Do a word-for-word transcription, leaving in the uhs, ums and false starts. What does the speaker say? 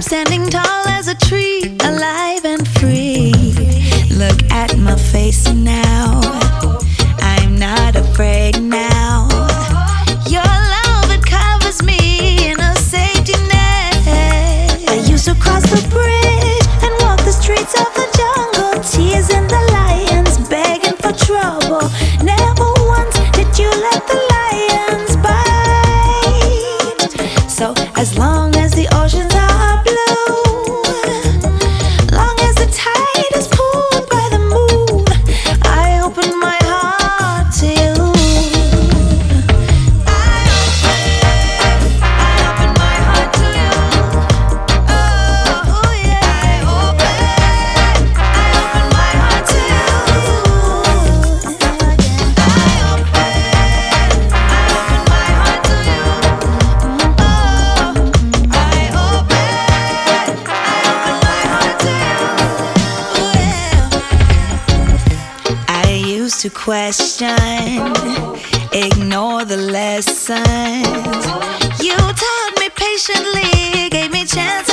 standing tall as a tree, alive and free. Look at my face now, I'm not afraid now. Your love, it covers me in a safety net. I used to cross the bridge and walk the streets of the jungle, teasing the lions, begging for trouble. Never once did you let the lions bite. So as long as the oceans are blue, long as the tide is pulled by the moon, I open my heart to you. I open, I open my heart to you. Oh yeah, I open, I open my heart to you. I open, I open my heart to you. Oh, I open, I open my heart to you. Oh, yeah. I used to question, ignore the lessons you taught me patiently, gave me chances